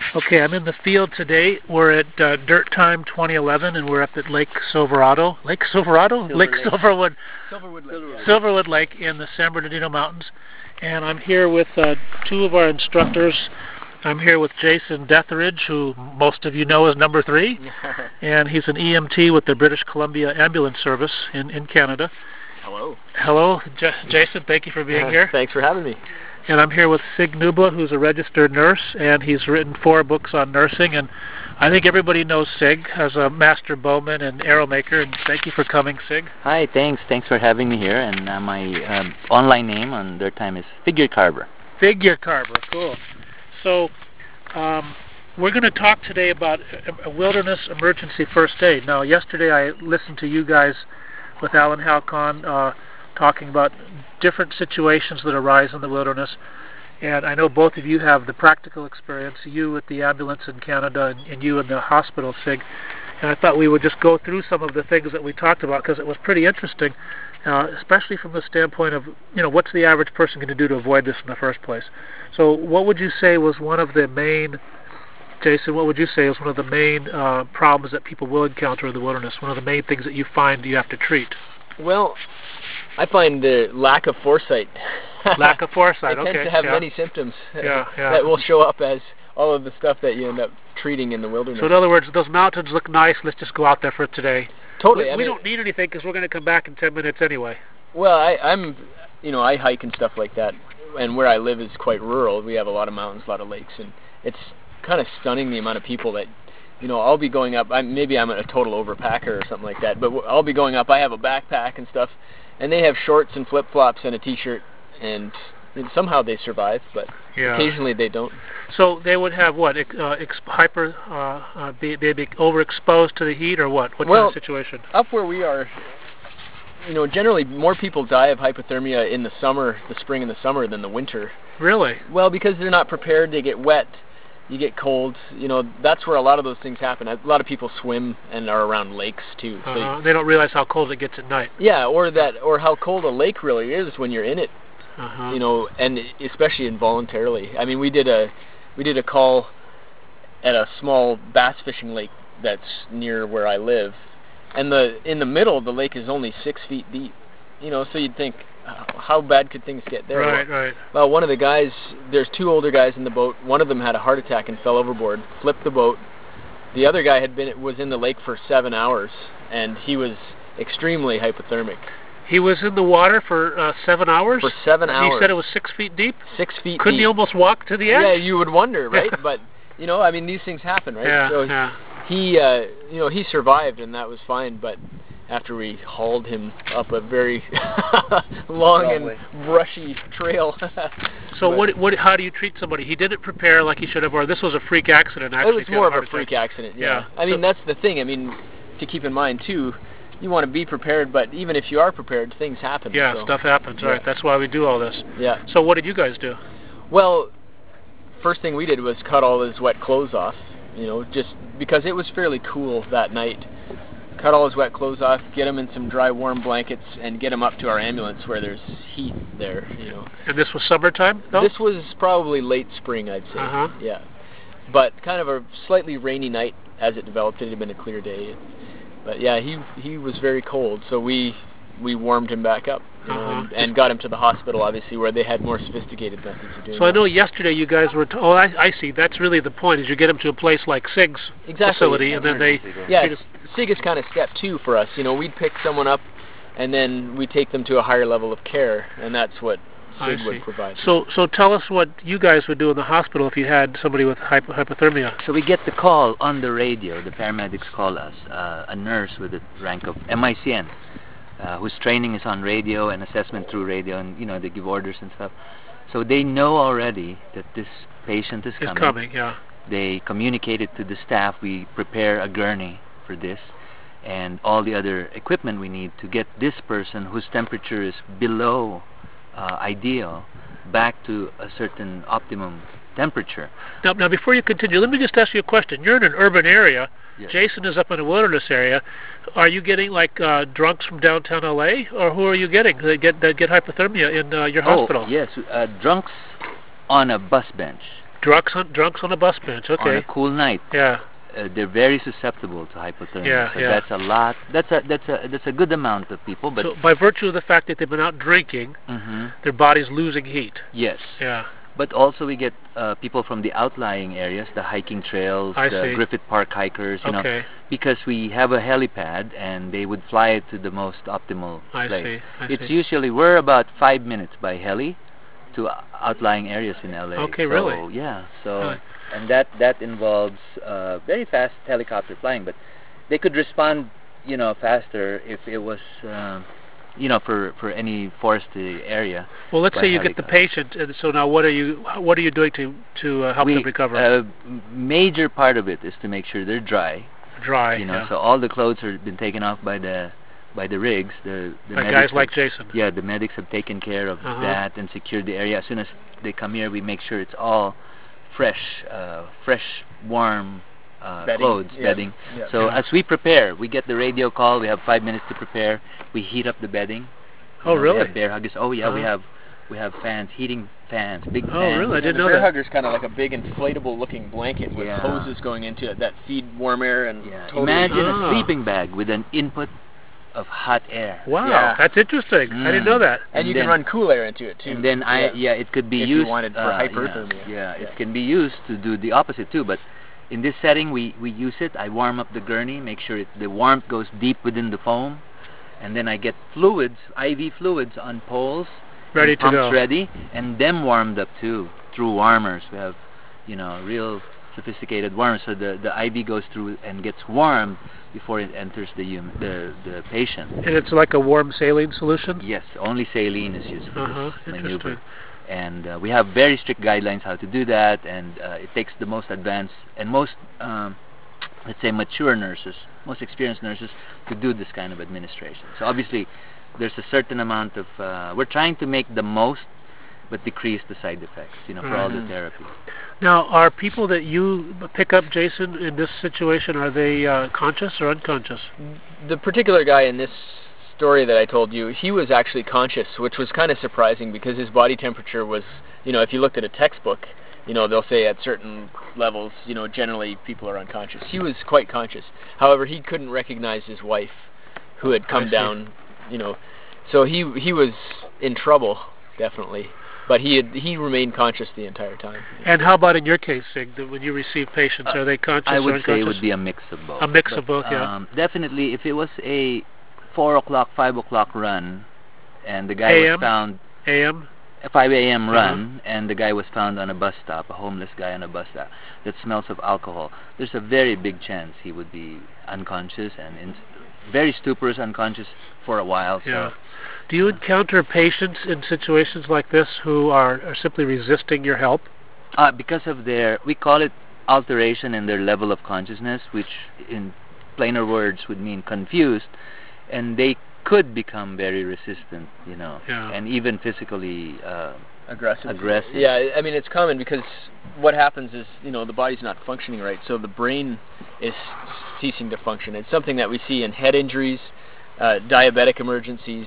Okay, I'm in the field today. We're at Dirt Time 2011, and we're up at Lake Silverado. Lake Silverado? Silverwood. Silverwood Lake in the San Bernardino Mountains. And I'm here with two of our instructors. I'm here with Jason Detheridge, who most of you know as Number 3. And he's an EMT with the British Columbia Ambulance Service in Canada. Hello. Hello, Jason. Thank you for being here. Thanks for having me. And I'm here with Sig Nubla, who's a registered nurse, and he's written 4 books on nursing. And I think everybody knows Sig as a master bowman and arrow maker. And thank you for coming, Sig. Hi, thanks. Thanks for having me here. And my online name on Dirt Time is Figure Carver. Figure Carver, cool. So we're going to talk today about a wilderness emergency first aid. Now, yesterday I listened to you guys with Alan Halcon talking about different situations that arise in the wilderness, and I know both of you have the practical experience, you with the ambulance in Canada and you in the hospital, Sig, and I thought we would just go through some of the things that we talked about because it was pretty interesting, especially from the standpoint of, you know, what's the average person going to do to avoid this in the first place. So what would you say was one of the main, Jason, what would you say is one of the main problems that people will encounter in the wilderness, one of the main things that you find you have to treat? Well, I find the lack of foresight. Lack of foresight, It okay. tends to have many symptoms that will show up as all of the stuff that you end up treating in the wilderness. So in other words, those mountains look nice, let's just go out there for today. Totally. We don't need anything because we're going to come back in 10 minutes anyway. Well, I'm, you know, I hike and stuff like that, and where I live is quite rural. We have a lot of mountains, a lot of lakes, and it's kind of stunning the amount of people that, you know, I'll be going up, maybe I'm a total overpacker or something like that, but I'll be going up, I have a backpack and stuff, and they have shorts and flip-flops and a t-shirt, and somehow they survive, but occasionally they don't. So they would have what, be overexposed to the heat, or what? What kind of situation? Up where we are, you know, generally more people die of hypothermia in the summer, the spring and the summer, than the winter. Really? Well, because they're not prepared, they get wet, you get cold, you know, that's where a lot of those things happen. A lot of people swim and are around lakes too. So they don't realize how cold it gets at night. Yeah, or how cold a lake really is when you're in it. You know, and especially involuntarily. I mean, we did a call at a small bass fishing lake that's near where I live, and in the middle the lake is only 6 feet deep. You know, so you'd think, how bad could things get there? Right. Well, one of the guys, there's 2 older guys in the boat. One of them had a heart attack and fell overboard, flipped the boat. The other guy was in the lake for 7 hours, and he was extremely hypothermic. He was in the water for 7 hours? For 7 hours. He said it was 6 feet deep? 6 feet deep. Couldn't he almost walk to the edge? Yeah, you would wonder, right? But, you know, I mean, these things happen, right? He, you know, he survived, and that was fine, but after we hauled him up a very long and brushy trail. So how do you treat somebody? He didn't prepare like he should have, or this was a freak accident, actually? It was more of a freak accident, yeah. I mean, that's the thing. I mean, to keep in mind, too, you want to be prepared, but even if you are prepared, things happen. Yeah, so stuff happens, right. That's why we do all this. Yeah. So what did you guys do? Well, first thing we did was cut all his wet clothes off, you know, just because it was fairly cool that night. Cut all his wet clothes off, get him in some dry, warm blankets, and get him up to our ambulance where there's heat there, you know. And this was summertime, though? This was probably late spring, I'd say. Yeah. But kind of a slightly rainy night as it developed. It had been a clear day. But yeah, he was very cold, so we warmed him back up, you know, and got him to the hospital, obviously, where they had more sophisticated methods of doing So I know yesterday you guys were, I see, that's really the point, is you get him to a place like Sig's facility, and then they... Yeah, Sig is kind of step 2 for us. You know, we'd pick someone up, and then we take them to a higher level of care, and that's what Sig would provide. So tell us what you guys would do in the hospital if you had somebody with hypothermia. So we get the call on the radio. The paramedics call us. A nurse with the rank of MICN, whose training is on radio and assessment through radio, and, you know, they give orders and stuff. So they know already that this patient is coming. They communicated to the staff. We prepare a gurney for this and all the other equipment we need to get this person whose temperature is below ideal back to a certain optimum temperature. Now, before you continue, let me just ask you a question. You're in an urban area. Yes. Jason is up in a wilderness area. Are you getting like drunks from downtown LA, or who are you getting that get hypothermia in your hospital? Yes, drunks on a bus bench. Drunks on a bus bench. Okay. On a cool night. Yeah. They're very susceptible to hypothermia. Yeah, so yeah. that's a lot. That's a good amount of people. But so by virtue of the fact that they've been out drinking, their body's losing heat. yes. Yeah. But also we get people from the outlying areas, the hiking trails, I the see. Griffith Park hikers, you know, Okay. because we have a helipad and they would fly it to the most optimal I place. see. It's usually, we're about 5 minutes by heli to outlying areas in LA. Okay, so, really? Yeah. So, Really? and that involves very fast helicopter flying, but they could respond, you know, faster if it was, you know, for any forested area. Well, let's by say you get the helicopter. patient, and so now what are you doing to help them recover? Major part of it is to make sure they're dry. Dry. You know, Yeah. so all the clothes have been taken off by the rigs. The By medics guys like have, Jason. Yeah, the medics have taken care of that and secured the area. As soon as they come here, we make sure it's all fresh, warm clothes, bedding. Yeah. So Yeah. as we prepare, we get the radio call. We have 5 minutes to prepare. We heat up the bedding. Oh, We really? have bear huggers. Oh yeah, Uh-huh. we have fans, heating fans, big Oh, fans. really? I didn't the know bear that. hugger's kind of like a big inflatable-looking blanket with Yeah. hoses going into it that feed warm air and. Yeah. Totally Imagine Ah. a sleeping bag with an input of hot air. Wow, Yeah. that's interesting. I didn't know that. And you then- can run cool air into it too. And then it could be If you used wanted for hyperthermia. Yeah, Yeah. it can be used to do the opposite too. But in this setting, we use it. I warm up the gurney, make sure the warmth goes deep within the foam, and then I get fluids, IV fluids on poles, Ready and to pumps go. ready, and them warmed up too through warmers. We have, you know, real sophisticated warmers, so the IV goes through and gets warmed before it enters the patient. And it's like a warm saline solution? Yes, only saline is used for Uh-huh, this maneuver. interesting. And we have very strict guidelines how to do that, and it takes the most advanced and most, let's say, mature nurses, most experienced nurses to do this kind of administration. So obviously, there's a certain amount of, we're trying to make the most, but decrease the side effects, you know, for all the therapy. Now, are people that you pick up, Jason, in this situation, are they conscious or unconscious? The particular guy in this story that I told you, he was actually conscious, which was kind of surprising because his body temperature was, you know, if you looked at a textbook, you know, they'll say at certain levels, you know, generally people are unconscious. He was quite conscious. However, he couldn't recognize his wife who had come down, you know. So he was in trouble, definitely. But he remained conscious the entire time. And how about in your case, Sig, that when you receive patients, are they conscious I or would unconscious? say it would be a mix of both. A mix But, of both, yeah. Definitely, if it was a 4 o'clock, 5 o'clock run, and the guy AM? was found, AM? a 5 a.m. run, and the guy was found on a bus stop, a homeless guy on a bus stop, that smells of alcohol, there's a very big chance he would be unconscious and very stuporous, unconscious for a while. Yeah. So, Do you encounter patients in situations like this who are simply resisting your help? because of their, we call it alteration in their level of consciousness, which in plainer words would mean confused, and they could become very resistant, you know, and even physically Aggressive. aggressive. Yeah, I mean, it's common because what happens is, you know, the body's not functioning right, so the brain is ceasing to function. It's something that we see in head injuries, diabetic emergencies,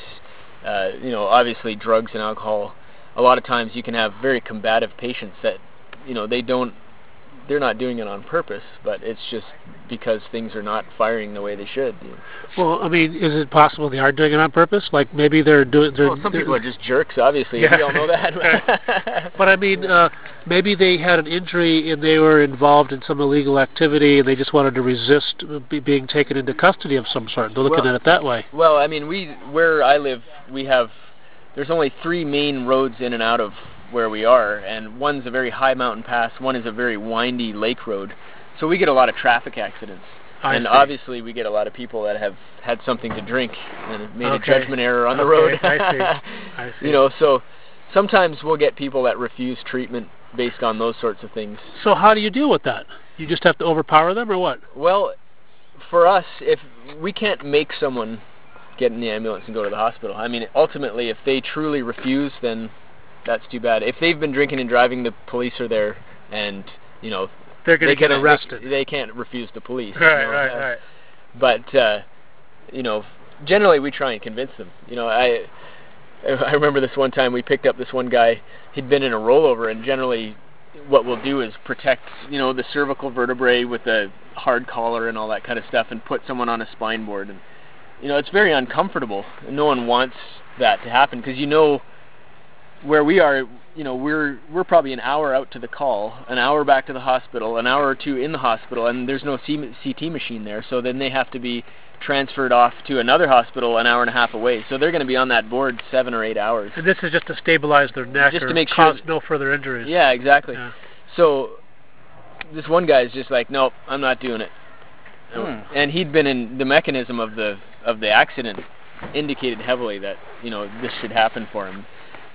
you know, obviously drugs and alcohol. A lot of times you can have very combative patients that, you know, they're not doing it on purpose, but it's just because things are not firing the way they should. You know. Well, I mean, is it possible they are doing it on purpose? Like maybe they're doing... Well, some people are just jerks, obviously. Yeah. We all know that. But I mean, maybe they had an injury and they were involved in some illegal activity and they just wanted to resist being taken into custody of some sort. They're looking at it that way. Well, I mean, where I live, there's only 3 main roads in and out of where we are, and one's a very high mountain pass, one is a very windy lake road. So we get a lot of traffic accidents. And obviously we get a lot of people that have had something to drink and made a judgment error on the road. I see. You know, so sometimes we'll get people that refuse treatment based on those sorts of things. So how do you deal with that? You just have to overpower them or what? Well, for us, if we can't make someone get in the ambulance and go to the hospital. I mean, ultimately, if they truly refuse, then that's too bad. If they've been drinking and driving, the police are there, and, you know, they're going to get arrested. They can't refuse the police. Right, you know? right. But, you know, generally we try and convince them. You know, I remember this one time we picked up this one guy. He'd been in a rollover, and generally what we'll do is protect, the cervical vertebrae with a hard collar and all that kind of stuff, and put someone on a spine board. And it's very uncomfortable. No one wants that to happen, because where we are, we're probably an hour out to the call, an hour back to the hospital, an hour or two in the hospital, and there's no CT machine there. So then they have to be transferred off to another hospital an hour and a half away. So they're going to be on that board 7 or 8 hours. And this is just to stabilize their neck, just or to make cause sure no further injuries. Yeah, exactly. Yeah. So this one guy's just like, nope, I'm not doing it. And he'd been in the mechanism of the accident, indicated heavily that this should happen for him.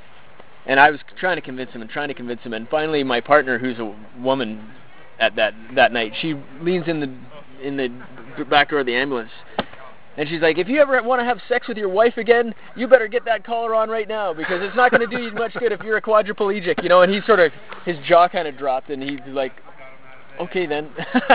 And I was trying to convince him, and finally my partner, who's a woman at that night, she leans in the back door of the ambulance, and she's like, if you ever want to have sex with your wife again, you better get that collar on right now, because it's not going to do you much good if you're a quadriplegic, And he sort of, his jaw kind of dropped, and he's like, okay then.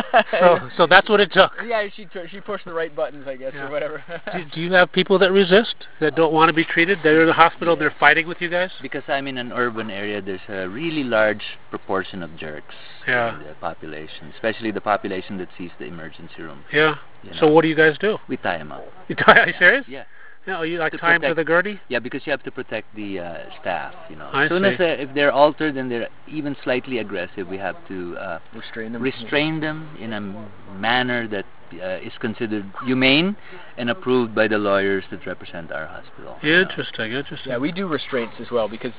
So that's what it took. Yeah, she pushed the right buttons, I guess, or whatever. Do you have people that resist, that don't want to be treated? They're in the hospital, they're fighting with you guys? Because I'm in an urban area, there's a really large proportion of jerks in the population, especially the population that sees the emergency room. Yeah. So what do you guys do? We tie them up. You tie? Are you serious? Yeah. No, you tie them to the gurney? Yeah, because you have to protect the staff. I as soon see. as if they're altered and they're even slightly aggressive, we have to restrain them in a manner that is considered humane and approved by the lawyers that represent our hospital. Interesting. Yeah, we do restraints as well, because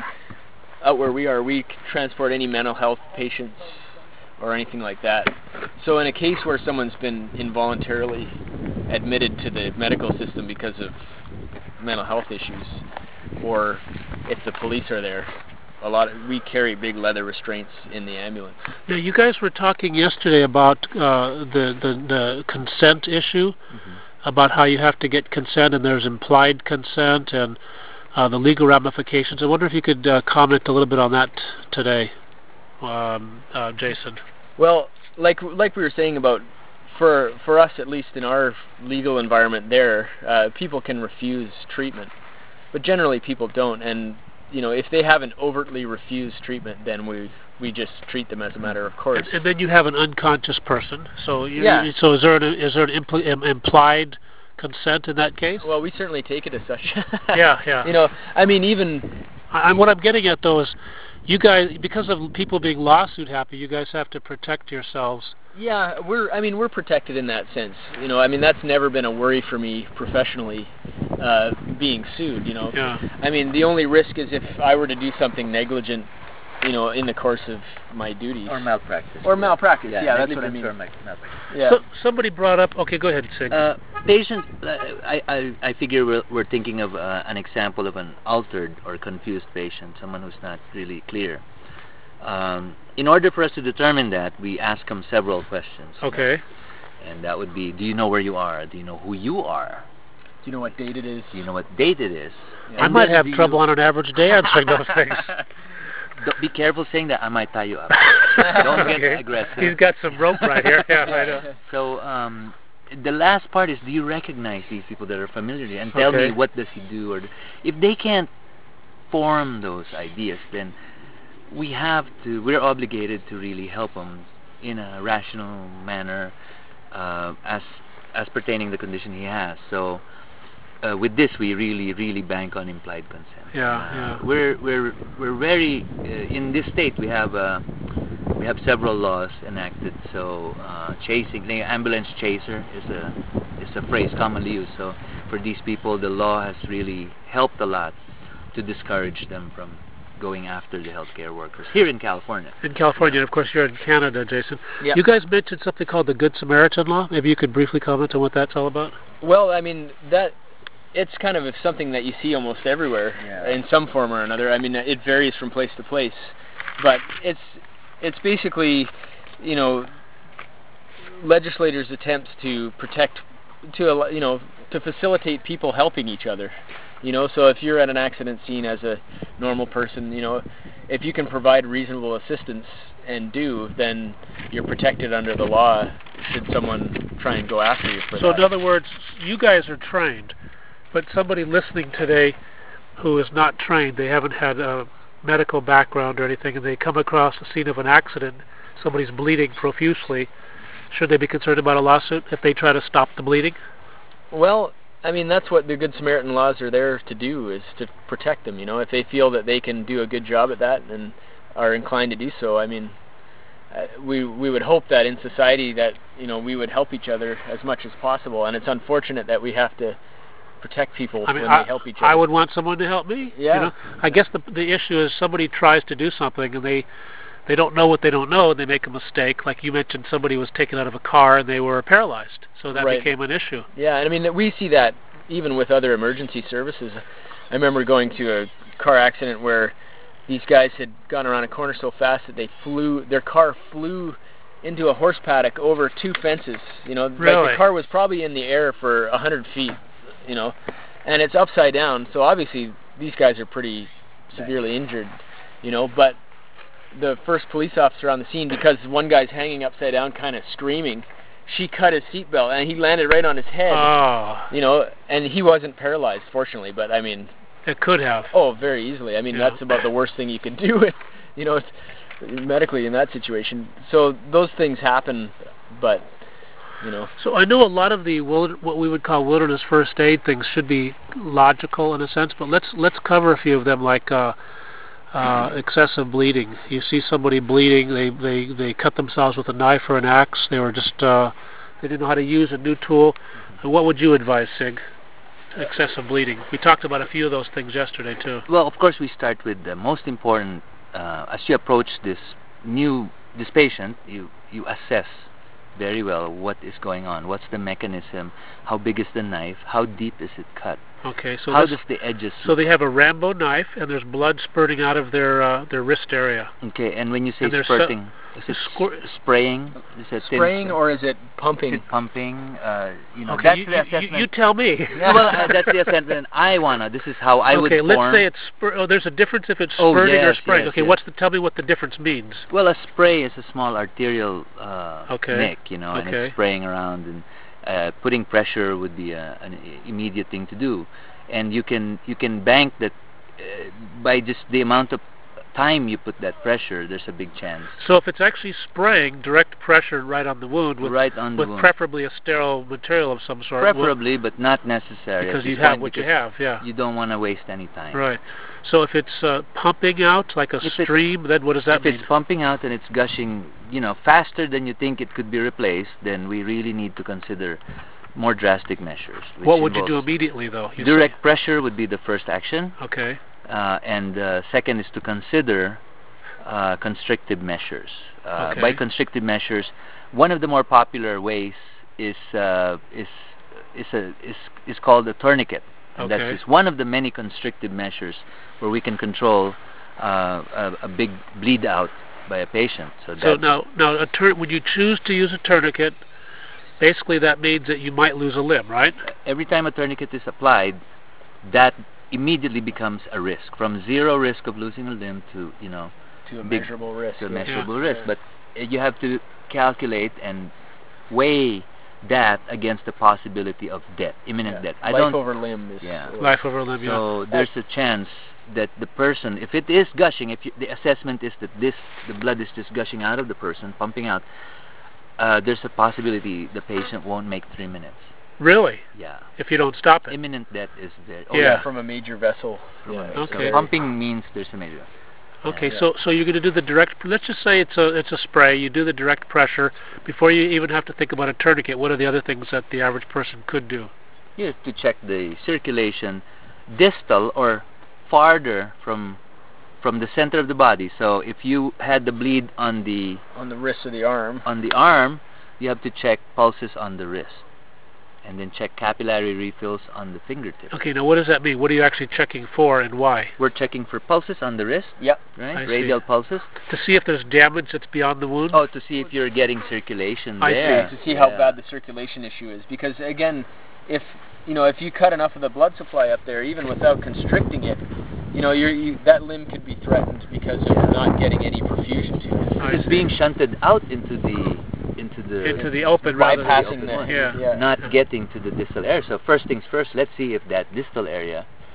out where we are, we transport any mental health patients or anything like that. So in a case where someone's been involuntarily admitted to the medical system because of mental health issues, or if the police are there, we carry big leather restraints in the ambulance. Now, you guys were talking yesterday about the consent issue, about how you have to get consent, and there's implied consent, and the legal ramifications. I wonder if you could comment a little bit on that today, Jason. Well, like we were saying about, for us, at least in our legal environment there, people can refuse treatment, but generally people don't. And if they haven't overtly refused treatment, then we just treat them as a matter of course. And then you have an unconscious person. So so is there an implied consent in that case? Well, we certainly take it as such. Yeah. Even what I'm getting at though is, you guys, because of people being lawsuit happy, you guys have to protect yourselves. Yeah, we're protected in that sense. That's never been a worry for me professionally, being sued. Yeah. The only risk is if I were to do something negligent, in the course of my duties. Or malpractice. Yeah, that's what I mean. Yeah. So somebody brought up. Okay, go ahead, Sig. Patients. I figure we're thinking of an example of an altered or confused patient, someone who's not really clear. In order for us to determine that, we ask them several questions. Okay. And that would be: do you know where you are? Do you know who you are? Do you know what date it is? Do you know what date it is? Yeah. I might have trouble on an average day answering those things. Be careful saying that. I might tie you up. Don't get aggressive. He's got some rope right here. Yeah, I know. So the last part is: do you recognize these people that are familiar to you? And tell me, what does he do? Or if they can't form those ideas, then we're obligated to really help them in a rational manner, as pertaining the condition he has. So with this, we really bank on implied consent. Yeah. We're very in this state. We have several laws enacted. So chasing, the ambulance chaser is a phrase commonly used. So for these people, the law has really helped a lot to discourage them from going after the healthcare workers here in California. In California, and of course you're in Canada, Jason. Yep. You guys mentioned something called the Good Samaritan Law. Maybe you could briefly comment on what that's all about. Well, it's kind of something that you see almost everywhere in some form or another. It varies from place to place, but it's basically, legislators' attempts to protect, to facilitate people helping each other. So if you're at an accident scene as a normal person, if you can provide reasonable assistance then you're protected under the law should someone try and go after you for that. So in other words, you guys are trained, but somebody listening today who is not trained, they haven't had medical background or anything, and they come across the scene of an accident, somebody's bleeding profusely, should they be concerned about a lawsuit if they try to stop the bleeding? Well, I mean, that's what the Good Samaritan laws are there to do, is to protect them. You know, if they feel that they can do a good job at that and are inclined to do so, I mean, we would hope that in society that, you know, we would help each other as much as possible. And it's unfortunate that we have to protect people when they help each other. I would want someone to help me. Yeah. You know? I guess the issue is somebody tries to do something and they don't know what they don't know, and they make a mistake. Like you mentioned, somebody was taken out of a car and they were paralyzed, so that became an issue. Yeah, and I mean, we see that even with other emergency services. I remember going to a car accident where these guys had gone around a corner so fast that their car flew into a horse paddock over 2 fences. You know, really? Like the car was probably in the air for 100 feet, you know, and it's upside down, so obviously these guys are pretty severely injured, you know, but the first police officer on the scene, because one guy's hanging upside down kind of screaming, she cut his seatbelt and he landed right on his head. Oh. You know, and he wasn't paralyzed, fortunately, but I mean, it could have. Oh, very easily. I mean, yeah. That's about the worst thing you can do, you know, medically in that situation. So those things happen, but, you know. So I know a lot of the what we would call wilderness first aid things should be logical in a sense, but let's cover a few of them, like excessive bleeding. You see somebody bleeding, they cut themselves with a knife or an axe. They were just they didn't know how to use a new tool. And what would you advise, Sig? Excessive bleeding. We talked about a few of those things yesterday too. Well, of course, we start with the most important. As you approach this patient, you assess very well what is going on. What's the mechanism? How big is the knife? How deep is it cut? Okay, so how does the edges? So they have a Rambo knife, and there's blood spurting out of their wrist area. Okay, and when you say spurting, is it spraying? Is it spraying or is it pumping? Is it pumping? You know, okay, that's the assessment. You tell me. Yeah. Well, that's the assessment I wanna. This is how I would form. Okay, let's say it's there's a difference if it's spurting or spraying. Yes, okay, tell me what the difference means. Well, a spray is a small arterial nick, you know, and it's spraying around, and putting pressure would be an immediate thing to do. And you can bank that by just the amount of time you put that pressure, there's a big chance. So if it's actually spraying direct pressure right on the wound, with preferably a sterile material of some sort. Preferably, but not necessary. Because you have what you have, yeah. You don't want to waste any time. Right. So if it's pumping out like a stream, then what does that mean? If it's pumping out and it's gushing, you know, faster than you think it could be replaced, then we really need to consider more drastic measures. What would you do immediately, though? Direct pressure would be the first action. Okay. And second is to consider constrictive measures. By constrictive measures, one of the more popular ways is called a tourniquet. And that's just one of the many constrictive measures where we can control a big bleed out by a patient. So now when you choose to use a tourniquet, basically that means that you might lose a limb, right? Every time a tourniquet is applied, that immediately becomes a risk, from zero risk of losing a limb to, you know, to a measurable risk. To a measurable risk. But you have to calculate and weigh that against the possibility of death, imminent death. Life over limb is life over limb. So there's a chance that the person, if it is gushing, the assessment is that the blood is just gushing out of the person, pumping out, there's a possibility the patient won't make 3 minutes. Really? Yeah. If you don't stop it. Imminent death is there. From a major vessel. Okay. So pumping means there's a major. Okay, so you're going to do the direct. Let's just say it's a spray. You do the direct pressure before you even have to think about a tourniquet. What are the other things that the average person could do? You have to check the circulation, distal or farther from the center of the body. So if you had the bleed on the wrist or the arm, you have to check pulses on the wrist, and then check capillary refills on the fingertips. Okay, now what does that mean? What are you actually checking for and why? We're checking for pulses on the wrist. Yep. Right. Radial pulses. To see if there's damage that's beyond the wound. Oh, to see if you're getting circulation there. I see. To see how bad the circulation issue is, because again, if you cut enough of the blood supply up there, even without constricting it, that limb could be threatened because of not getting any perfusion to it. It's being shunted out into the open, bypassing not getting to the distal area. So first things first, let's see if that distal area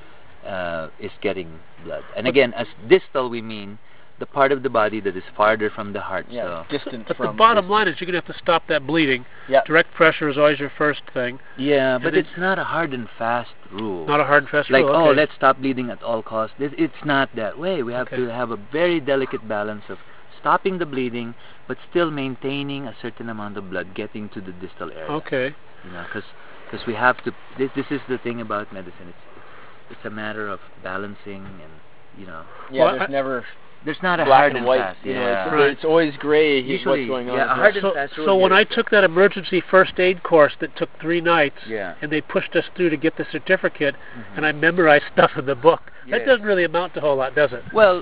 is getting blood. And again, as distal we mean the part of the body that is farther from the heart. Yeah, So distant But from. the bottom line is you're going to have to stop that bleeding. Yeah. Direct pressure is always your first thing. yeah, but then- it's not a hard and fast rule. Not a hard and fast Like, rule. oh, Okay. let's stop bleeding at all costs. It's not that way. We have Okay. to have a very delicate balance of stopping the bleeding, but still maintaining a certain amount of blood getting to the distal area. Okay. You know, because we have to. This is the thing about medicine. It's a matter of balancing, and you know, Yeah, Well, there's never there's not a black hard and and white. fast. You know, Yeah. Right. it's always gray. Usually, what's going on. yeah, a hard and So, fast rule so when here I is took that emergency first aid course that took 3 nights, Yeah. and they pushed us through to get the certificate, and I memorized stuff in the book, that Yes. doesn't really amount to a whole lot, does it? Well,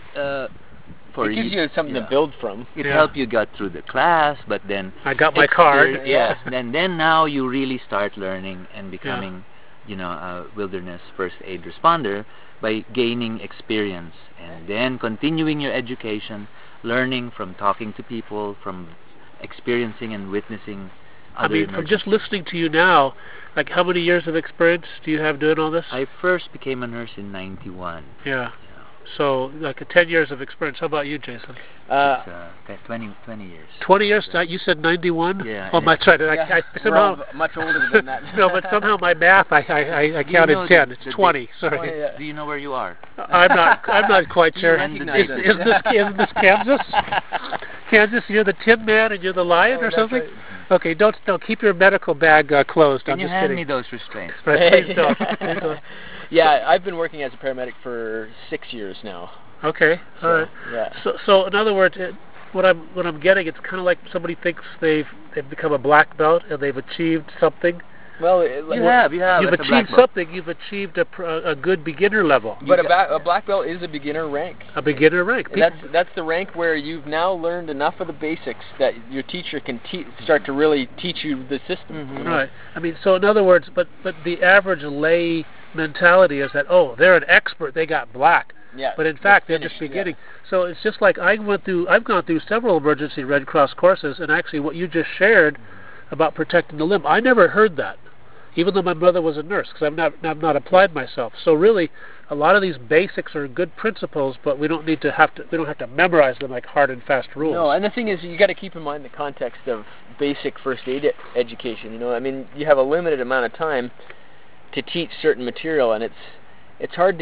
for It gives you something yeah. to build from. It Yeah. helped you got through the class, but then I got my card. Yes, then now you really start learning and becoming, you know, a wilderness first aid responder by gaining experience and then continuing your education, learning from talking to people, from experiencing and witnessing I other mean, from nurses. just listening to you now, like how many years of experience do you have doing all this? I first became a nurse in 91. Yeah. So, like 10 years of experience. How about you, Jason? It's, 20 years. 20 years? You said 91? Yeah. Oh, my God. Yeah, I we're somehow, all much older than that. no, but somehow my math, I Do you counted know 10. the- It's the 20. Sorry. 20, yeah. Do you know where you are? I'm not quite sure. And the recognize distance. Isn't this Kansas? Kansas, you're the Tin Man and you're the Lion or that's something? right. Okay, don't keep your medical bag closed. Can I'm you just hand kidding. me those restraints? Right, please don't. Please don't. Yeah, I've been working as a paramedic for 6 years now. Okay, all right. Yeah. So in other words, what I'm getting, it's kind of like somebody thinks they've become a black belt and they've achieved something. Well, You have. You've That's a black achieved belt. something. You've achieved a good beginner level, but a black belt is a beginner rank. a beginner rank. And that's the rank where you've now learned enough of the basics that your teacher can start to really teach you the system. Mhm. you know? Right. I mean, so in other words, but the average lay mentality is that, oh, they're an expert, they got black. Yeah. But in fact, they're finished, just beginning. So it's just like I've gone through several emergency Red Cross courses, and actually what you just shared about protecting the limb, I never heard that, even though my mother was a nurse, because I've not applied myself. So really, a lot of these basics are good principles, but we don't have to memorize them like hard and fast rules. No, and the thing is, you got to keep in mind the context of basic first aid education. You know, I mean, you have a limited amount of time to teach certain material, and it's hard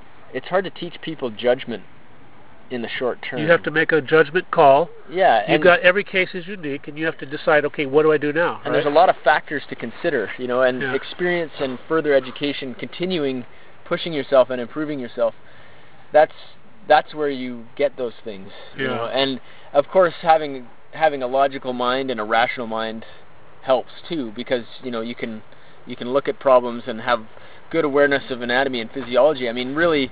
to teach people judgment in the short term. You have to make a judgment call. Yeah, You've got every case is unique, and you have to decide, okay, what do I do now? and there's a lot of factors to consider, you know, and Yeah. experience and further education, continuing pushing yourself and improving yourself. That's where you get those things. You Yeah. know? And of course, having a logical mind and a rational mind helps too, because you know you can look at problems and have good awareness of anatomy and physiology. I mean, really,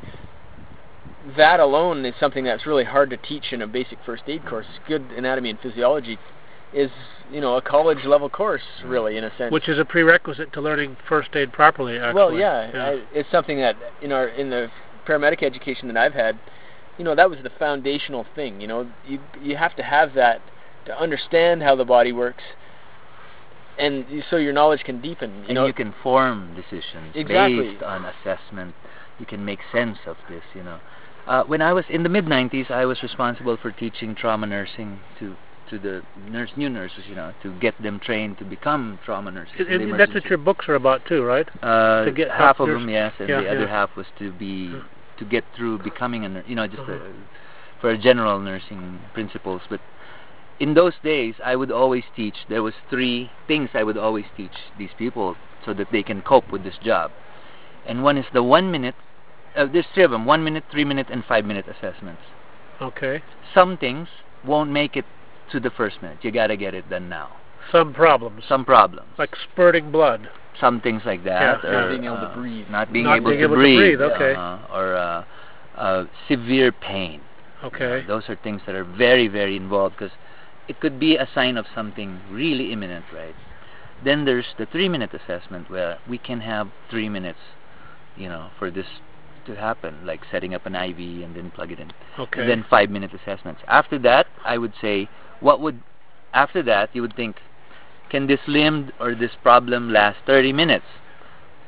that alone is something that's really hard to teach in a basic first aid course. Good anatomy and physiology is, you know, a college level course, really, in a sense. Which is a prerequisite to learning first aid properly, actually. Well, yeah. It's something that in the paramedic education that I've had, you know, that was the foundational thing. You know, you have to have that to understand how the body works, and so your knowledge can deepen. And you can form decisions Exactly. based on assessment. You can make sense of this, you know. When I was in the mid-90s, I was responsible for teaching trauma nursing to the new nurses, you know, to get them trained to become trauma nurses. in the And that's what emergency. your books are about too, right? To get half help of nurse- them, yes, and Yeah, the other yeah. half was to get through becoming a nurse, you know, just for general nursing principles. But in those days, I would always teach. There was 3 things I would always teach these people so that they can cope with this job. And one is the 1 minute. There's 3 of them: 1 minute, 3 minute, and 5 minute assessments. Okay. Some things won't make it to the first minute. You gotta get it done now. Some problems. Some problems, Like spurting blood. some things like that, Yeah, or not being able to breathe. not being Not able being to able to breathe, breathe, okay. or severe pain. Okay. Those are things that are very, very involved, because it could be a sign of something really imminent, right? Then there's the 3 minute assessment, where we can have 3 minutes, you know, for this to happen, like setting up an IV and then plug it in. Okay. And then 5 minute assessments. After that, I would say, after that, you would think, can this limb or this problem last 30 minutes?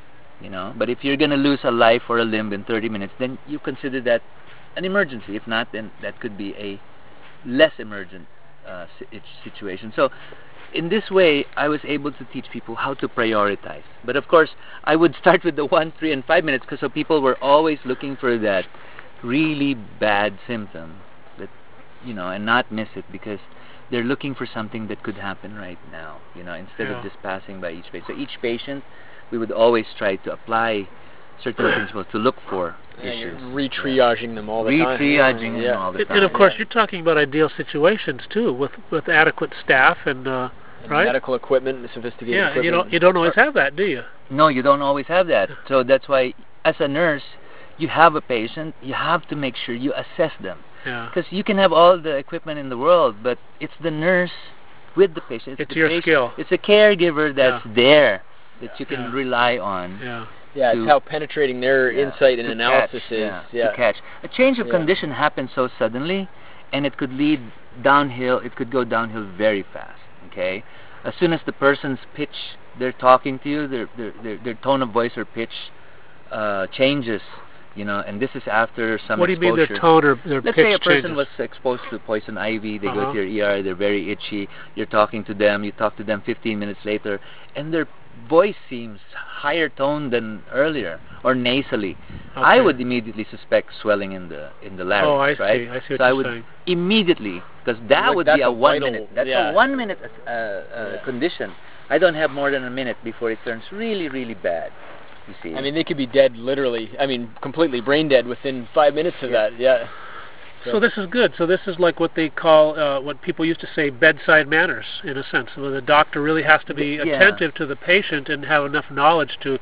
you know. But if you're going to lose a life or a limb in 30 minutes, then you consider that an emergency. If not, then that could be a less emergent situation. So in this way, I was able to teach people how to prioritize. But of course, I would start with the 1, 3, and 5 minutes, because so people were always looking for that really bad symptom, that, you know, and not miss it, because they're looking for something that could happen right now, you know, instead of just passing by each patient. So each patient, we would always try to apply certain principles to look for issues. Re-triaging them all the time. Re-triaging them all the time. And of course, you're talking about ideal situations too, with adequate staff and right? Medical equipment and sophisticated equipment. Yeah, you don't always have that, do you? No, you don't always have that. So that's why, as a nurse, you have a patient, you have to make sure you assess them. Yeah. Because you can have all the equipment in the world, but it's the nurse with the patient. It's your skill. It's a caregiver that's there that you can rely on. Yeah. Yeah, it's how penetrating their insight and analysis is. To catch. A change of condition happens so suddenly, and it could lead downhill. It could go downhill very fast. Okay, as soon as the person's pitch, they're talking to you, their tone of voice or pitch changes. You know, and this is after some exposure. What do you mean their tone or their pitch changes? Let's say a person was exposed to poison ivy, they go to your ER, they're very itchy, you're talking to them, you talk to them 15 minutes later, and their voice seems higher toned than earlier, or nasally. Okay. I would immediately suspect swelling in the larynx, I right? see what so you're I would saying. immediately, because that would be a 1 minute. That's a 1 minute condition. I don't have more than a minute before it turns really, really bad. You see? I mean, they could be dead literally. I mean, completely brain dead within 5 minutes of that. Yeah. So this is good. So this is like what they call, what people used to say, bedside manners, in a sense. Where the doctor really has to be attentive to the patient and have enough knowledge to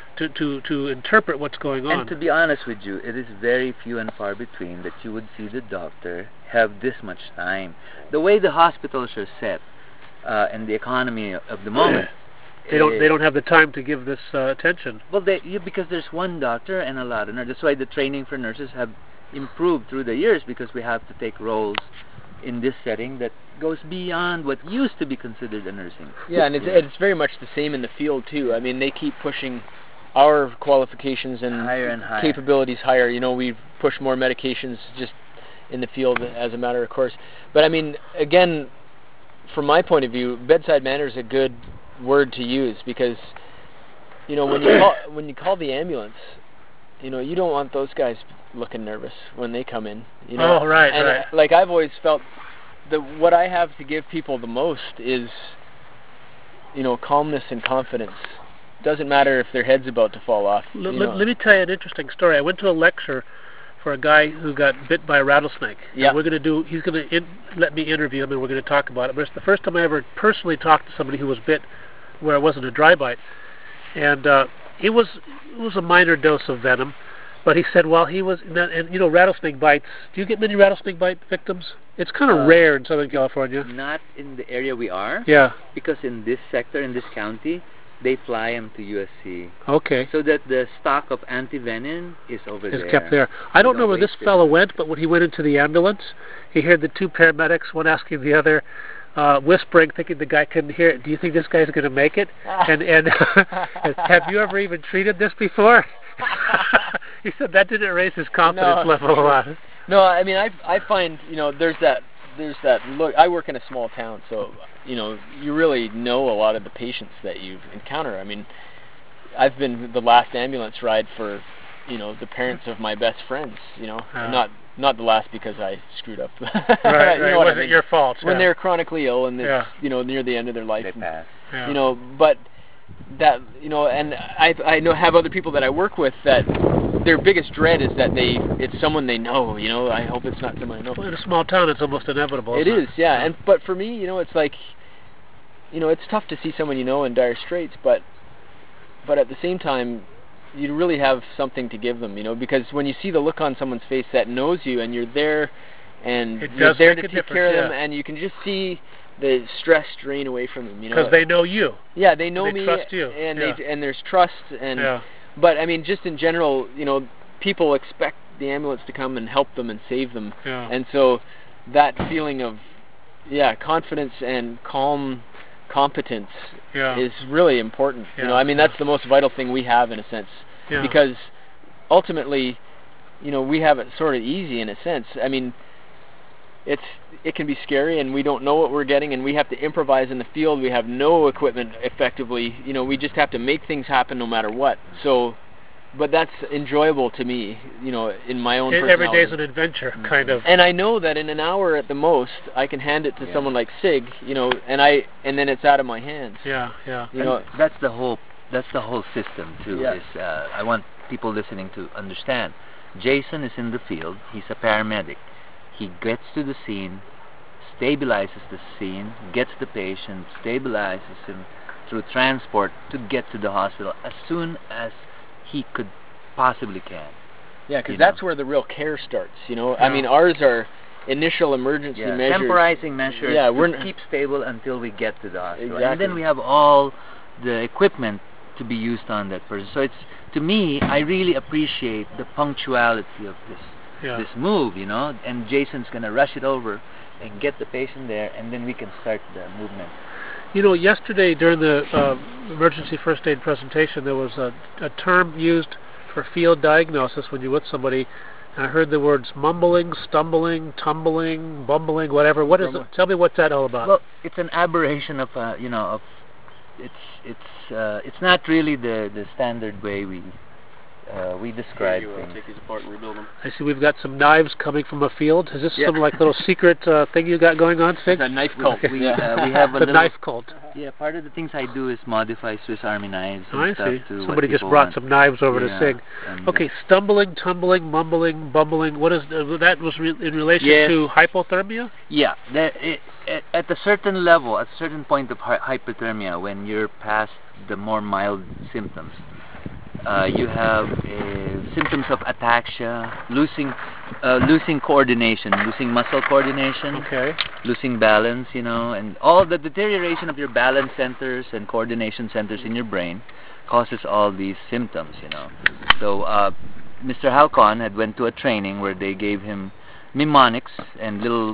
interpret what's going on. And to be honest with you, it is very few and far between that you would see the doctor have this much time. The way the hospitals are set and the economy of the moment. They don't have the time to give this attention. Well, because there's one doctor and a lot of nurses. That's why the training for nurses have improved through the years, because we have to take roles in this setting that goes beyond what used to be considered a nursing. Yeah, and it's very much the same in the field too. I mean, they keep pushing our qualifications and higher and higher. Capabilities higher. You know, we push more medications just in the field as a matter of course. But I mean, again, from my point of view, bedside manner is a good word to use, because you know, when you call the ambulance, you know, you don't want those guys looking nervous when they come in, you know. Oh, right, and right. Like, I've always felt that what I have to give people the most is, you know, calmness and confidence. Doesn't matter if their head's about to fall off. Let me tell you an interesting story. I went to a lecture for a guy who got bit by a rattlesnake. Yeah. And he's going to let me interview him, and we're going to talk about it. But it's the first time I ever personally talked to somebody who was bit where it wasn't a dry bite. And it was a minor dose of venom. But he said, well, he was, and you know, rattlesnake bites. Do you get many rattlesnake bite victims? It's kind of rare in Southern California. Not in the area we are. Yeah. Because in this sector, in this county, they fly them to USC. Okay. So that the stock of antivenin is over there. Is kept there. I don't know where this fellow went, but when he went into the ambulance, he heard the two paramedics, one asking the other, whispering, thinking the guy couldn't hear it. Do you think this guy's going to make it? And have you ever even treated this before? He said that didn't raise his confidence level a lot. No, I mean, I find, you know, there's that look. I work in a small town, so you know, you really know a lot of the patients that you encounter. I mean, I've been the last ambulance ride for, you know, the parents of my best friends. You know, not the last because I screwed up. Right. You know, it wasn't your fault. When they're chronically ill and it's, you know, near the end of their life. They pass. Yeah. You know, but that, you know, and I know have other people that I work with that their biggest dread is that it's someone they know. You know, I hope it's not someone I know. Well, in a small town, it's almost inevitable. It is, yeah. But for me, you know, it's like, you know, it's tough to see someone you know in dire straits, but at the same time, you really have something to give them, you know, because when you see the look on someone's face that knows you and you're there and you're there to take care of them, and you can just see the stress drain away from them, you know. Because they know you. Yeah, they know me. They trust you. And and there's trust but I mean, just in general, you know, people expect the ambulance to come and help them and save them. Yeah. And so that feeling of confidence and calm competence Yeah. is really important. You know, I mean, that's the most vital thing we have in a sense, because ultimately, you know, we have it sort of easy in a sense. I mean, it can be scary, and we don't know what we're getting, and we have to improvise in the field. We have no equipment effectively. You know, we just have to make things happen no matter what. So, but that's enjoyable to me, you know, in my own personality. Every day's an adventure, kind of. And I know that in an hour at the most, I can hand it to someone like Sig, you know, and then it's out of my hands. Yeah. You know, that's the whole system too. Yeah. Is I want people listening to understand. Jason is in the field. He's a paramedic. He gets to the scene, stabilizes the scene, gets the patient, stabilizes him through transport to get to the hospital as soon as he could possibly can. Yeah, because that's where the real care starts, you know. Yeah. I mean, ours are initial emergency measures. Temporizing measures to keep stable until we get to the hospital. Exactly. And then we have all the equipment to be used on that person. So it's, to me, I really appreciate the punctuality of this move, you know. And Jason's going to rush it over and get the patient there, and then we can start the movement. You know, yesterday during the emergency first aid presentation, there was a term used for field diagnosis when you're with somebody, and I heard the words mumbling, stumbling, tumbling, bumbling, whatever. What is it? Tell me what's that all about. Well, it's an aberration of, you know, it's not really the standard way we describe things. Take these apart and rebuild them. I see we've got some knives coming from a field. Is this some like little secret thing you got going on, Sig? It's a knife cult. We have a knife cult. Yeah, part of the things I do is modify Swiss Army knives and I stuff see. to Somebody what just people brought want. some knives over to Sig. And, Okay, stumbling, tumbling, mumbling, bumbling. What is that? Was in relation to hypothermia? Yeah, at a certain level, at a certain point of hypothermia, when you're past the more mild symptoms, you have symptoms of ataxia, losing coordination, losing muscle coordination, losing balance, you know, and all the deterioration of your balance centers and coordination centers in your brain causes all these symptoms, you know. So Mr. Halcon had went to a training where they gave him mnemonics and little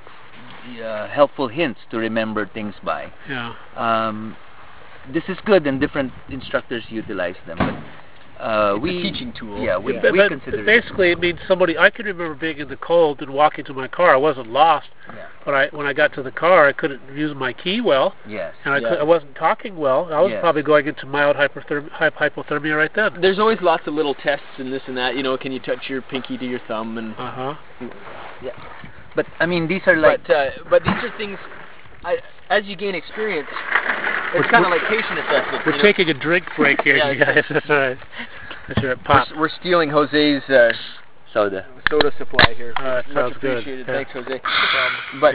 helpful hints to remember things by. Yeah. This is good, and different instructors utilize them. But it's a teaching tool. Yeah, we consider basically it means somebody. I can remember being in the cold and walking to my car. I wasn't lost, but when I got to the car, I couldn't use my key well. Yes. And I wasn't talking well. I was probably going into mild hypothermia right then. There's always lots of little tests and this and that. You know, can you touch your pinky to your thumb and? Yeah. But I mean, these are like. But these are things. As you gain experience, it's kind of like patient assessment. We're taking a drink break here, you guys. That's right. That's right. Pop. We're stealing Jose's soda supply here. Sounds appreciated. Good. Thanks, Jose. But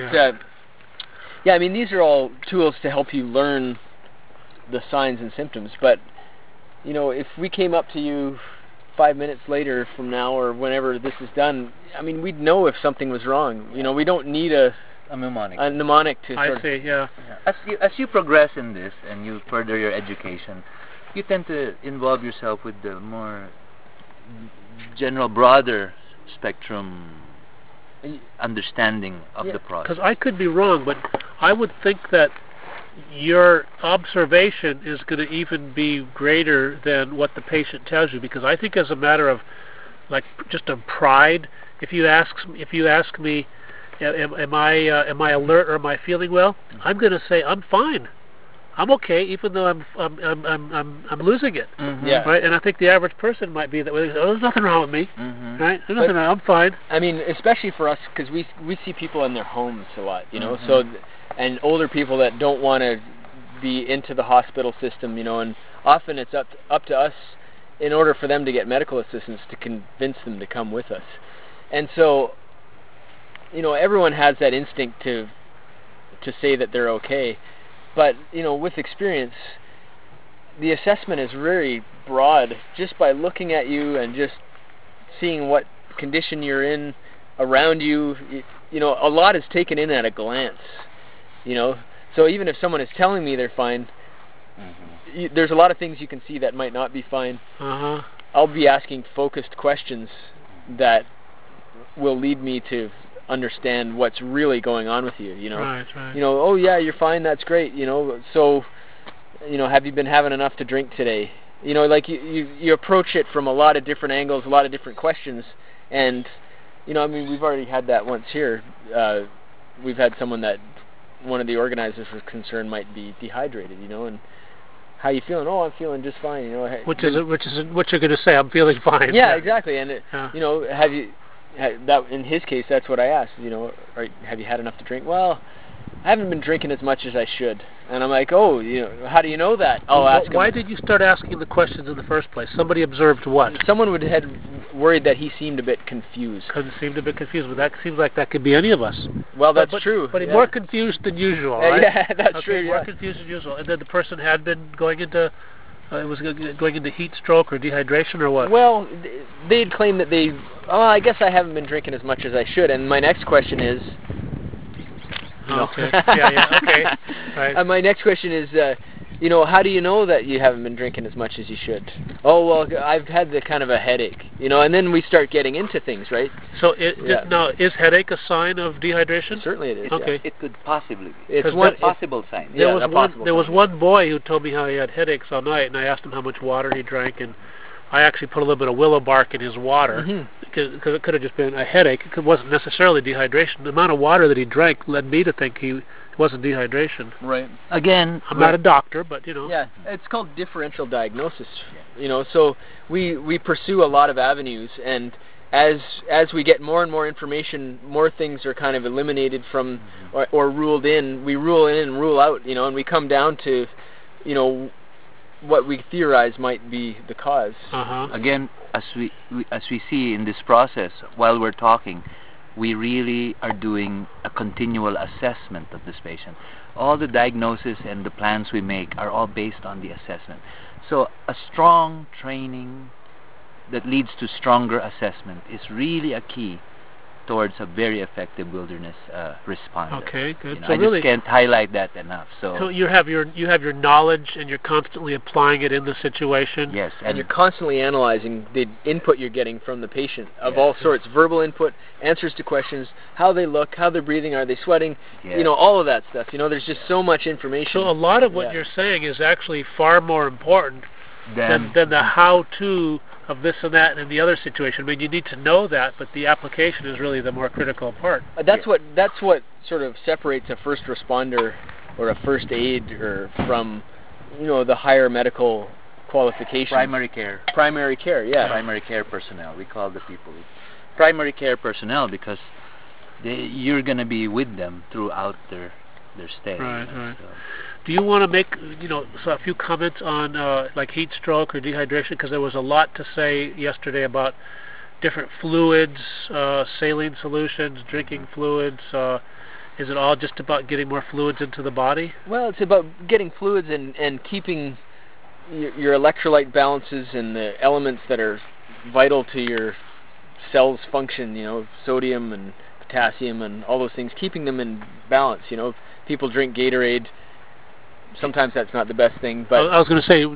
I mean, these are all tools to help you learn the signs and symptoms. But you know, if we came up to you 5 minutes later from now or whenever this is done, I mean, we'd know if something was wrong. You know, we don't need a mnemonic to I see, yeah. As you progress in this and you further your education, you tend to involve yourself with the more general, broader spectrum understanding of the process. Because I could be wrong, but I would think that your observation is going to even be greater than what the patient tells you. Because I think, as a matter of like just of pride, if you ask me, am I alert or am I feeling well? I'm going to say I'm fine. I'm okay, even though I'm losing it. Right? And I think the average person might be that way. Oh, there's nothing wrong with me. Right? There's nothing wrong. I'm fine. I mean, especially for us, because we see people in their homes a lot, you know. So, and older people that don't want to be into the hospital system, you know. And often it's up to us, in order for them to get medical assistance, to convince them to come with us. And so, you know, everyone has that instinct to say that they're okay. But, you know, with experience, the assessment is very broad. Just by looking at you and just seeing what condition you're in around you, you know, a lot is taken in at a glance, you know. So even if someone is telling me they're fine, there's a lot of things you can see that might not be fine. I'll be asking focused questions that will lead me to understand what's really going on with you. You know, Right. you know, oh yeah, you're fine, that's great. You know, so, you know, have you been having enough to drink today? You know, like you approach it from a lot of different angles, a lot of different questions, and you know, I mean, we've already had that once here. We've had someone that one of the organizers was concerned might be dehydrated. You know, and how you feeling? Oh, I'm feeling just fine. You know, Which is what you're going to say. I'm feeling fine. yeah, exactly. And Yeah. you know, have you that in his case? That's what I asked. You know, have you had enough to drink? Well, I haven't been drinking as much as I should. And I'm like, oh, you know, how do you know that? I'll ask him. Why did you start asking the questions in the first place? Somebody observed what? Someone had worried that he seemed a bit confused. Seemed a bit confused, but that seems like that could be any of us. Well, that's true. But yeah. more confused than usual, right? Yeah, that's okay, true. More Yeah. confused than usual. And then the person had been going into, going into heat stroke or dehydration or what? Well, they'd claimed that I guess I haven't been drinking as much as I should. And my next question is, Okay. Yeah. Okay. Right. My next question is, you know, how do you know that you haven't been drinking as much as you should? Oh, well, I've had the kind of a headache, you know, and then we start getting into things, right? So now, is headache a sign of dehydration? Certainly it is. Okay. It could possibly be. It's one possible sign. There Yeah, was one boy who told me how he had headaches all night, and I asked him how much water he drank, and I actually put a little bit of willow bark in his water because it could have just been a headache. It wasn't necessarily dehydration. The amount of water that he drank led me to think it wasn't dehydration. Right. Again, I'm not a doctor, but you know. Yeah, it's called differential diagnosis. You know, so we pursue a lot of avenues, and as we get more and more information, more things are kind of eliminated from or ruled in. We rule in and rule out, you know, and we come down to, you know, what we theorize might be the cause. Again, as we see in this process, while we're talking, we really are doing a continual assessment of this patient. All the diagnosis and the plans we make are all based on the assessment. So a strong training that leads to stronger assessment is really a key towards a very effective wilderness response. Okay, good. You know, So I really, just can't highlight that enough. so you have your knowledge, and you're constantly applying it in the situation. Yes, And you're constantly analyzing the input you're getting from the patient of all sorts, verbal input, answers to questions, how they look, how they're breathing, are they sweating, you know, all of that stuff. You know, there's just so much information. So a lot of what you're saying is actually far more important than the how-to of this and that and the other situation. I mean, you need to know that, but the application is really the more critical part. That's what sort of separates a first responder or a first aid from, you know, the higher medical qualifications. primary care. Primary care, yeah. Primary care personnel. We call the people primary care personnel because you're going to be with them throughout their stay. Right, you know, right. so. Do you want to make, you know, a few comments on like heat stroke or dehydration? Because there was a lot to say yesterday about different fluids, saline solutions, drinking fluids. Is it all just about getting more fluids into the body? Well, it's about getting fluids and keeping your electrolyte balances and the elements that are vital to your cells' function, you know, sodium and potassium and all those things, keeping them in balance. You know, people drink Gatorade. Sometimes that's not the best thing, but I was going to say,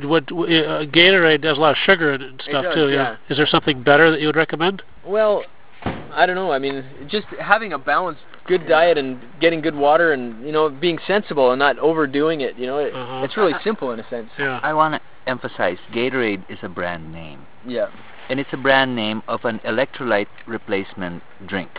Gatorade does a lot of sugar in it and stuff too. Yeah. Is there something better that you would recommend? well, I don't know. I mean, just having a balanced, good diet and getting good water and, you know, being sensible and not overdoing it. You know, it's really simple in a sense. Yeah. I want to emphasize Gatorade is a brand name. Yeah. And it's a brand name of an electrolyte replacement drink.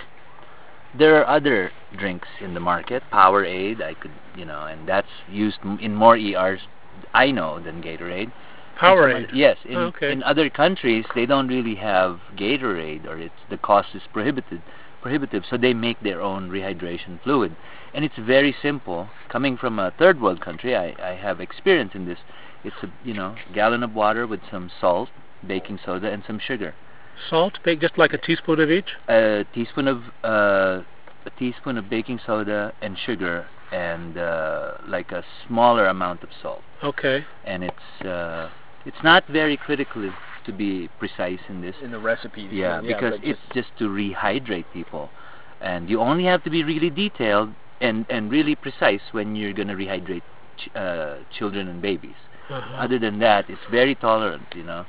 There are other drinks in the market, Powerade, and that's used in more ERs, I know, than Gatorade. Powerade? Yes. Okay. In other countries, they don't really have Gatorade, or the cost is prohibitive, so they make their own rehydration fluid. And it's very simple. Coming from a third world country, I have experience in this. It's a gallon of water with some salt, baking soda, and some sugar. Salt, just like a teaspoon of each? A teaspoon of baking soda and sugar, and like a smaller amount of salt. Okay. And it's not very critical to be precise in this. In the recipes. Yeah, because it's just to rehydrate people, and you only have to be really detailed and really precise when you're going to rehydrate children and babies. Other than that, it's very tolerant, you know.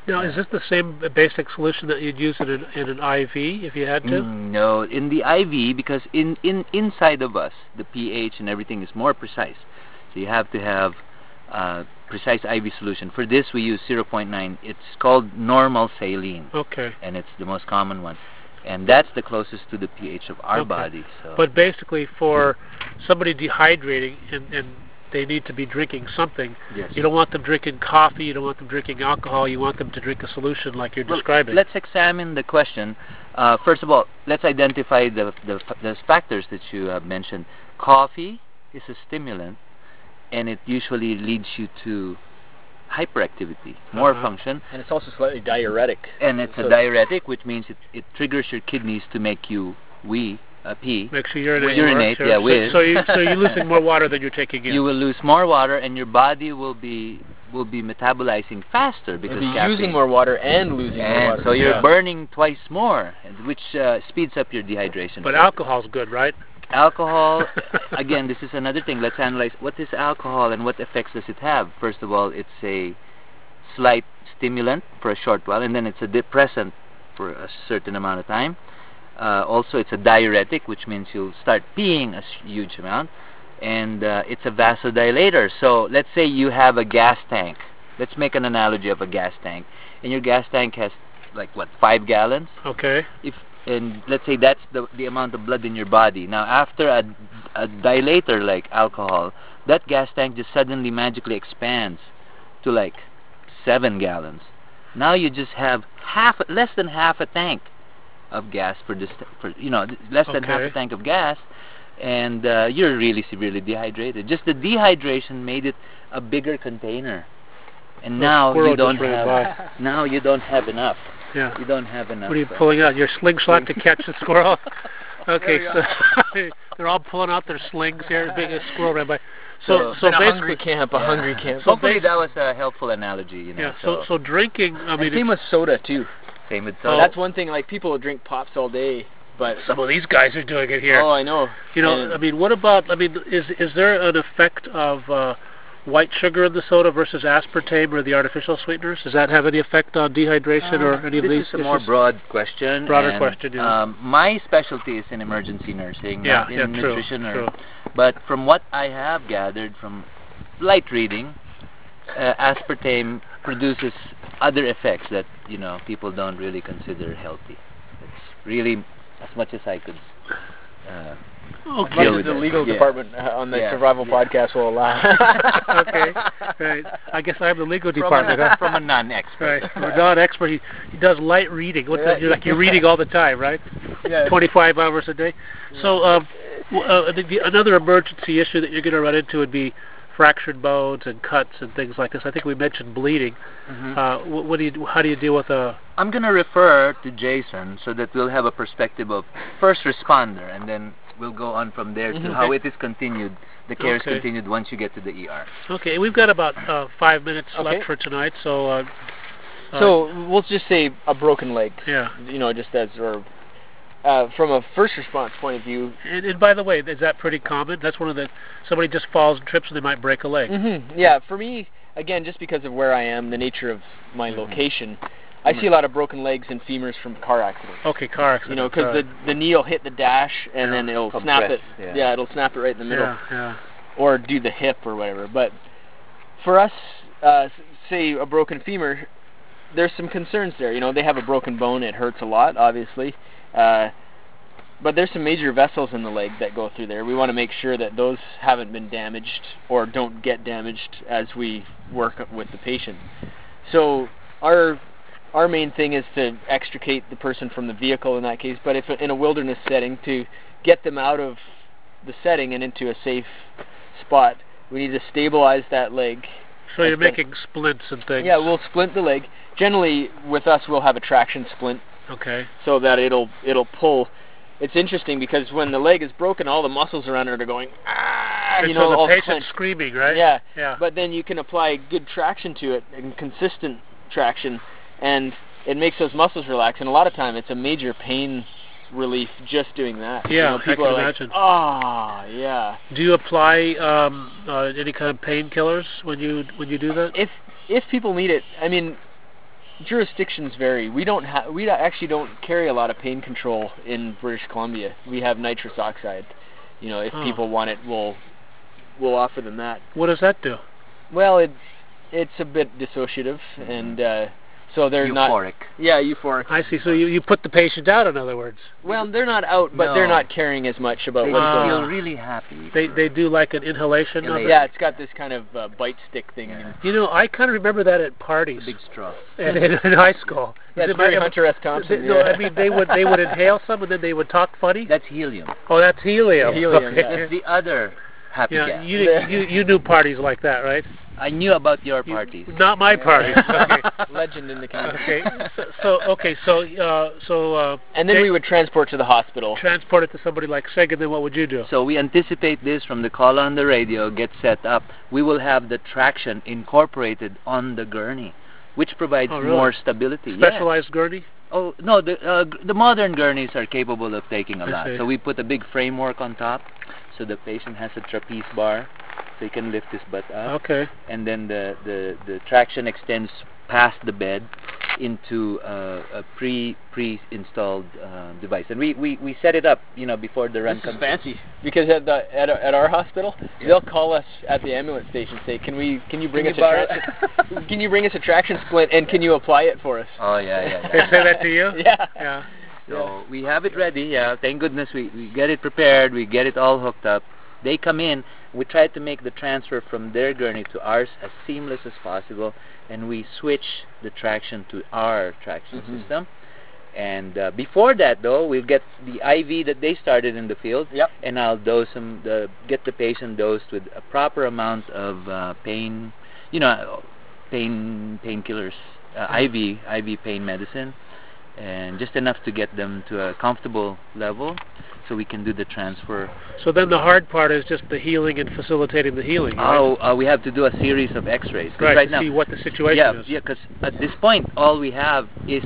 Now, is this the same basic solution that you'd use in an IV if you had to? No, in the IV, because inside of us, the pH and everything is more precise. So you have to have precise IV solution. For this, we use 0.9. It's called normal saline. Okay. And it's the most common one. And that's the closest to the pH of our body. So. But basically, for somebody dehydrating and they need to be drinking something, yes. You don't want them drinking coffee, you don't want them drinking alcohol, you want them to drink a solution like you're describing. Let's examine the question. First of all, let's identify the factors that you have mentioned. Coffee is a stimulant, and it usually leads you to hyperactivity, more function. And it's also slightly diuretic. And it's a diuretic, which means it triggers your kidneys to make you pee. Makes you urinate. Urinate, more, yeah, with. So you're losing more water than you're taking in. You will lose more water, and your body will be metabolizing faster because you're using more water and losing more water. So you're burning twice more, which speeds up your dehydration. But alcohol's good, right? Alcohol, again, this is another thing. Let's analyze what is alcohol and what effects does it have. First of all, it's a slight stimulant for a short while, and then it's a depressant for a certain amount of time. Also, it's a diuretic, which means you'll start peeing a huge amount, and it's a vasodilator. So let's say you have a gas tank. Let's make an analogy of a gas tank, and your gas tank has like what, 5 gallons? Okay. And let's say that's the amount of blood in your body. Now, after a dilator like alcohol, that gas tank just suddenly magically expands to like 7 gallons. Now you just have less than half a tank of gas less than half a tank of gas, and you're really severely dehydrated. Just the dehydration made it a bigger container, and now you don't have enough. Yeah. You don't have enough. What are you pulling out? Your slingshot to catch the squirrel? Okay, so they're all pulling out their slings here, being a squirrel ran by. So a hungry camp, a hungry camp. So hopefully that was a helpful analogy, Yeah. So drinking. I mean, same with soda too. Same with soda. That's one thing. Like people will drink pops all day, but some of these guys are doing it here. Oh, I know. You know, I mean, what about? I mean, is there an effect of white sugar in the soda versus aspartame or the artificial sweeteners? Does that have any effect on dehydration or any of these? This is a more broad question. Broader question, yeah. My specialty is in emergency nursing, not in nutrition. True. But from what I have gathered from light reading, aspartame produces other effects that people don't really consider healthy. It's really as much as I could. Okay. The legal department on the Survival Podcast will allow. Okay, right. I guess I'm the legal department. From a non-expert. Right, from a non-expert. He does light reading. You're reading all the time, right? Yeah. 25 hours a day. So another emergency issue that you're going to run into would be fractured bones and cuts and things like this. I think we mentioned bleeding. Mm-hmm. How do you deal with a... I'm going to refer to Jason so that we'll have a perspective of first responder, and then we'll go on from there to how it is continued. The care is continued once you get to the ER. Okay, we've got about 5 minutes left for tonight, so... so we'll just say a broken leg. Yeah. Just as... from a first response point of view... And by the way, is that pretty common? That's one of the... Somebody just falls and trips and they might break a leg. Mm-hmm. Yeah, for me, again, just because of where I am, the nature of my location... I see a lot of broken legs and femurs from car accidents. Okay, car accidents. Because the knee will hit the dash and then it'll snap it. Yeah, it'll snap it right in the middle. Yeah. Or do the hip or whatever. But for us, say a broken femur, there's some concerns there. They have a broken bone. It hurts a lot, obviously. But there's some major vessels in the leg that go through there. We want to make sure that those haven't been damaged or don't get damaged as we work with the patient. So our main thing is to extricate the person from the vehicle in that case, but if in a wilderness setting, to get them out of the setting and into a safe spot, we need to stabilize that leg. So you're making splints and things. Yeah, we'll splint the leg. Generally, with us, we'll have a traction splint. Okay. So that it'll pull. It's interesting because when the leg is broken, all the muscles around it are going, so the patient's screaming, right? Yeah. But then you can apply good traction to it, and consistent traction, and it makes those muscles relax. And a lot of time, it's a major pain relief just doing that. Yeah, people I can are imagine. Like, yeah. Do you apply any kind of painkillers when you do that? If people need it, I mean, jurisdictions vary. We actually don't carry a lot of pain control in British Columbia. We have nitrous oxide. You know, if people want it, we'll offer them that. What does that do? Well, it's a bit dissociative, and so they're euphoric. Euphoric. I see. So you put the patient out, in other words. Well, they're not out, but they're not caring as much about they what's just going feel on. really happy. They do like an inhalation of it? Yeah, it's got this kind of bite stick thing. Yeah. You know, I kind of remember that at parties. A big straw. in high school. Yeah, it's very Hunter S. Thompson. No, I mean they would inhale some and then they would talk funny. That's helium. Oh, that's helium. Helium. Okay. That's the other happy gas. You knew parties like that, right? I knew about your parties. Not my parties. Okay. Legend in the community. Okay. So and then we would transport to the hospital. Transport it to somebody like Seg, and then what would you do? So we anticipate this from the call on the radio, get set up. We will have the traction incorporated on the gurney, which provides more stability. Specialized gurney? Oh no, the modern gurneys are capable of taking a lot. see. So we put a big framework on top, so the patient has a trapeze bar, so he can lift his butt up. Okay. And then the traction extends past the bed into a pre-installed device, and we set it up, you know, before the run This comes. is fancy, because at our hospital, they'll call us at the ambulance station, say, can you bring us a traction splint, and can you apply it for us? Oh yeah. They say that to you? Yeah. So we have it ready. Yeah, thank goodness we get it prepared. We get it all hooked up. They come in. We try to make the transfer from their gurney to ours as seamless as possible, and we switch the traction to our traction system. And before that, though, we'll get the IV that they started in the field, and I'll dose them, get the patient dosed with a proper amount of painkillers, IV pain medicine, and just enough to get them to a comfortable level so we can do the transfer. So then the hard part is just the healing and facilitating the healing, right? We have to do a series of x-rays. Right, to now, see what the situation is. Yeah, because at this point, all we have is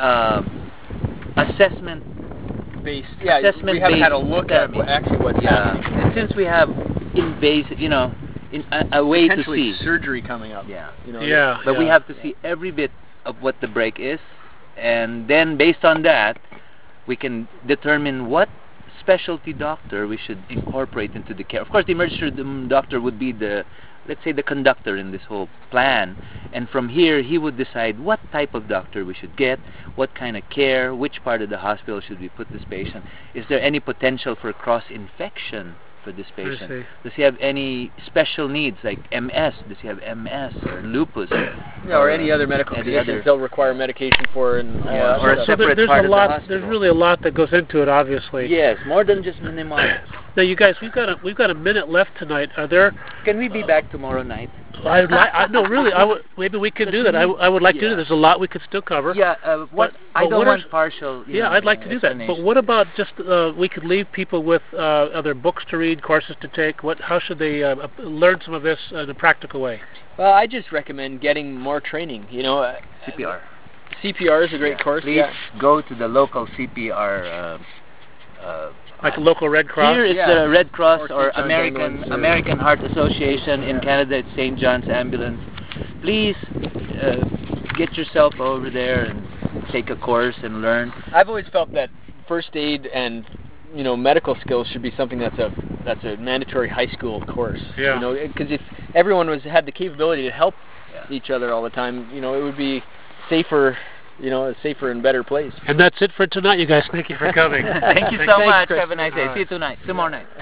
assessment based. Yeah, we haven't had a look at what's happening. And since we have invasive, you know, a way to see surgery coming up. But we have to see every bit of what the break is, and then based on that, we can determine what specialty doctor we should incorporate into the care. Of course, the emergency room doctor would be let's say the conductor in this whole plan, and from here he would decide what type of doctor we should get, what kind of care, which part of the hospital should we put this patient, is there any potential for cross-infection for this patient, does he have any special needs like MS, does he have MS or lupus, or any other medical conditions they'll require medication for, and or a separate part of the hospital. There's really a lot that goes into it, obviously. Yes, more than just mnemonics. Now, you guys, we've got a minute left tonight. Are there? Can we be back tomorrow night? No, really. Maybe we could do that. I would like to do that. There's a lot we could still cover. Yeah. I don't want partial. I'd like to do that. But what about just we could leave people with other books to read, courses to take. How should they learn some of this in a practical way? Well, I just recommend getting more training. You know, CPR. CPR is a great course. Please go to the local CPR. Like a local Red Cross? Here is the Red Cross or American Heart Association. In Canada, it's St. John's Ambulance. Please get yourself over there and take a course and learn. I've always felt that first aid and medical skills should be something that's a mandatory high school course. Yeah. Because if everyone had the capability to help each other all the time, it would be safer. A safer and better place. And that's it for tonight, you guys. Thank you for coming. Thank you so much. Have a nice day. See you tonight. Tomorrow night.